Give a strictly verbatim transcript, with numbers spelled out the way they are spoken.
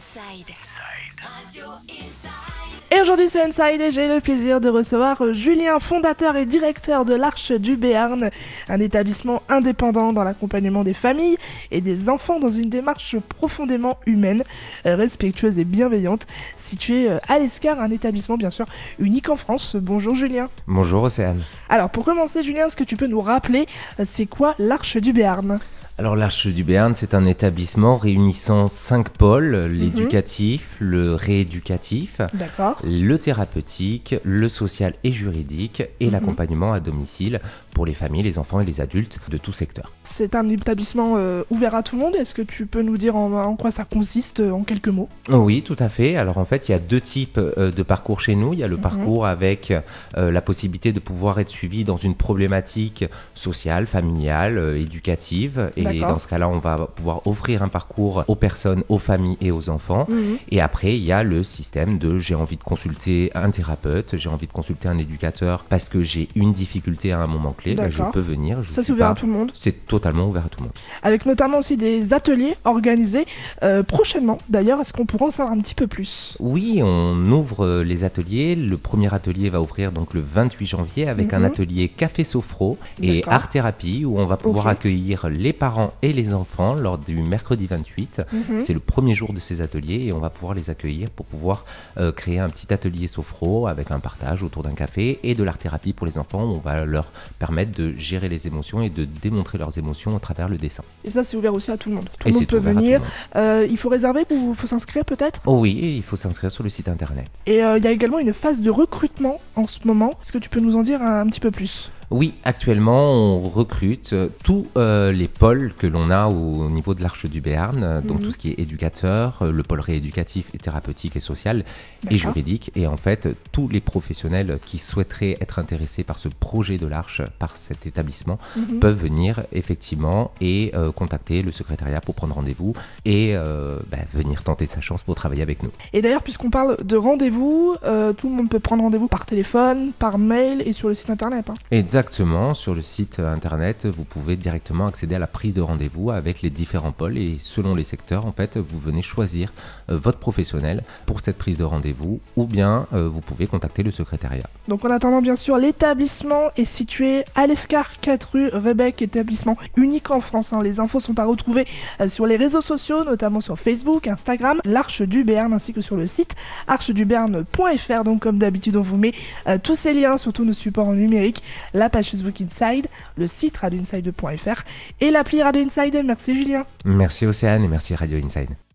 Inside. Radio Inside. Et aujourd'hui sur Inside, j'ai le plaisir de recevoir Julien, fondateur et directeur de l'Arche du Béarn, un établissement indépendant dans l'accompagnement des familles et des enfants dans une démarche profondément humaine, respectueuse et bienveillante, situé à l'Escar, un établissement bien sûr unique en France. Bonjour Julien. Bonjour Océane. Alors pour commencer Julien, est-ce que tu peux nous rappeler c'est quoi l'Arche du Béarn ? Alors l'Arche du Béarn, c'est un établissement réunissant cinq pôles, l'éducatif, mmh. le rééducatif, D'accord. le thérapeutique, le social et juridique et mmh. l'accompagnement à domicile pour les familles, les enfants et les adultes de tout secteur. C'est un établissement euh, ouvert à tout le monde, est-ce que tu peux nous dire en, en quoi ça consiste euh, en quelques mots ? Oui, tout à fait. Alors en fait, il y a deux types euh, de parcours chez nous. Il y a le mmh. parcours avec euh, la possibilité de pouvoir être suivi dans une problématique sociale, familiale, euh, éducative. Et D'accord. dans ce cas-là, on va pouvoir offrir un parcours aux personnes, aux familles et aux enfants. Mmh. Et après, il y a le système de j'ai envie de consulter un thérapeute, j'ai envie de consulter un éducateur parce que j'ai une difficulté à un moment clé. Ben, je peux venir. Je Ça, c'est ouvert pas... à tout le monde ? C'est totalement ouvert à tout le monde. Avec notamment aussi des ateliers organisés euh, prochainement. D'ailleurs, est-ce qu'on pourra en savoir un petit peu plus ? Oui, on ouvre les ateliers. Le premier atelier va ouvrir donc le vingt-huit janvier avec mmh. un atelier café sophro et art-thérapie où on va pouvoir okay. accueillir les parents et les enfants lors du mercredi vingt-huit. Mmh. C'est le premier jour de ces ateliers et on va pouvoir les accueillir pour pouvoir euh, créer un petit atelier sophro avec un partage autour d'un café et de l'art-thérapie pour les enfants où on va leur permettre de gérer les émotions et de démontrer leurs émotions à travers le dessin. Et ça, c'est ouvert aussi à tout le monde. Tout et le monde peut venir. Monde. Euh, il faut réserver ou il faut s'inscrire peut-être ? Oh oui, il faut s'inscrire sur le site internet. Et il euh, y a également une phase de recrutement en ce moment. Est-ce que tu peux nous en dire un, un petit peu plus ? Oui, actuellement, on recrute tous euh, les pôles que l'on a au niveau de l'Arche du Béarn, mmh. donc tout ce qui est éducateur, le pôle rééducatif et thérapeutique et social D'accord. et juridique. Et en fait, tous les professionnels qui souhaiteraient être intéressés par ce projet de l'Arche, par cet établissement, mmh. peuvent venir effectivement et euh, contacter le secrétariat pour prendre rendez-vous et euh, bah, venir tenter sa chance pour travailler avec nous. Et d'ailleurs, puisqu'on parle de rendez-vous, euh, tout le monde peut prendre rendez-vous par téléphone, par mail et sur le site internet. Hein. Exactement. Exactement, sur le site internet, vous pouvez directement accéder à la prise de rendez-vous avec les différents pôles et selon les secteurs, en fait, vous venez choisir euh, votre professionnel pour cette prise de rendez-vous ou bien euh, vous pouvez contacter le secrétariat. Donc en attendant, bien sûr, l'établissement est situé à l'Escar, quatre rue Rebec, établissement unique en France. Hein. Les infos sont à retrouver euh, sur les réseaux sociaux, notamment sur Facebook, Instagram, l'Arche du Béarn ainsi que sur le site arche du béarn point f r. Donc comme d'habitude, on vous met euh, tous ces liens sur tous nos supports numériques, la page Facebook Inside, le site radio inside point f r et l'appli Radio Inside. Merci Julien. Merci Océane et merci Radio Inside.